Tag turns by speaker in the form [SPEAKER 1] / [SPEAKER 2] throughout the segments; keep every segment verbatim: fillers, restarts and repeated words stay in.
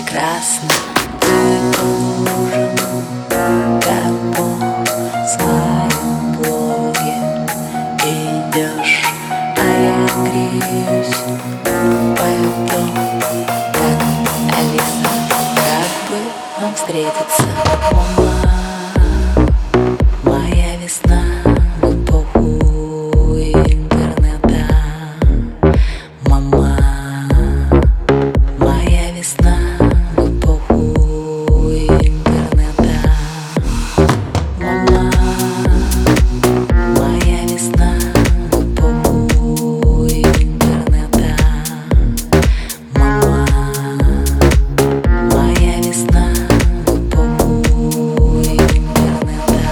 [SPEAKER 1] прекрасна. Ты нужен, как по своем блоге идешь, а я греюсь в дом, как Алиса. Как бы нам встретиться, мама, моя весна в эпоху интернета. Мама, моя весна в эпоху интернета. Мама, моя весна в эпоху интернета. Мама, моя весна в эпоху интернета.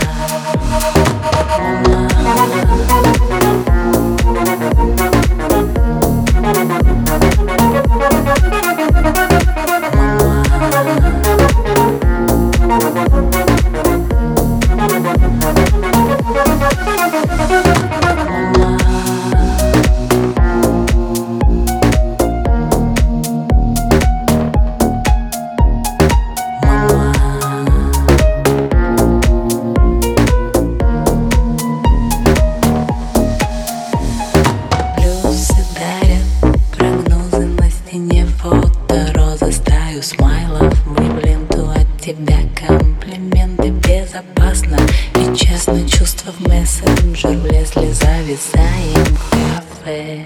[SPEAKER 1] Фото, розы, стаю смайлов, выблинту от тебя комплименты. Безопасно и честно, чувства в мессенджер влезли, зависаем в кафе.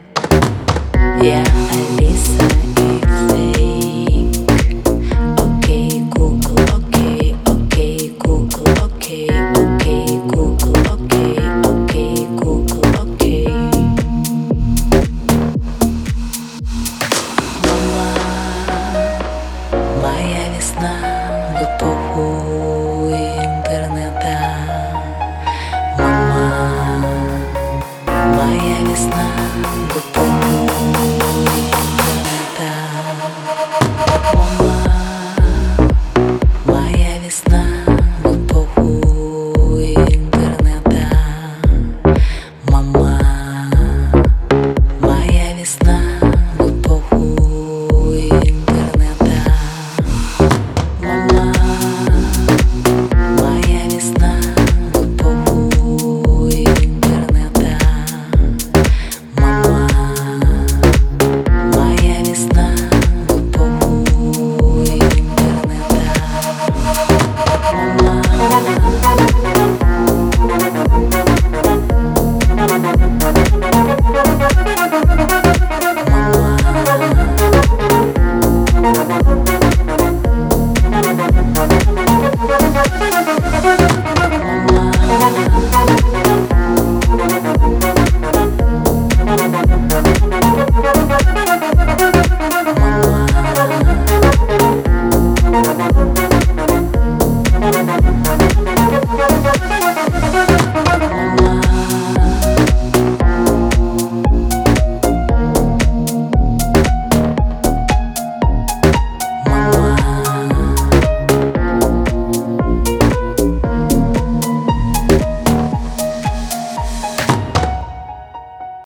[SPEAKER 1] Я Алиса и фейк. Окей, Google, окей, окей, Google, окей, окей, Google, окей, окей, Google, окей. Моя весна в эпоху интернета. Мама, моя весна в эпоху интернета. Мама, моя весна в эпоху интернета. Мама, моя весна в эпоху интернета. Мама, моя весна в эпоху интернета. Мама, моя весна в эпоху интернета. Мама, мама.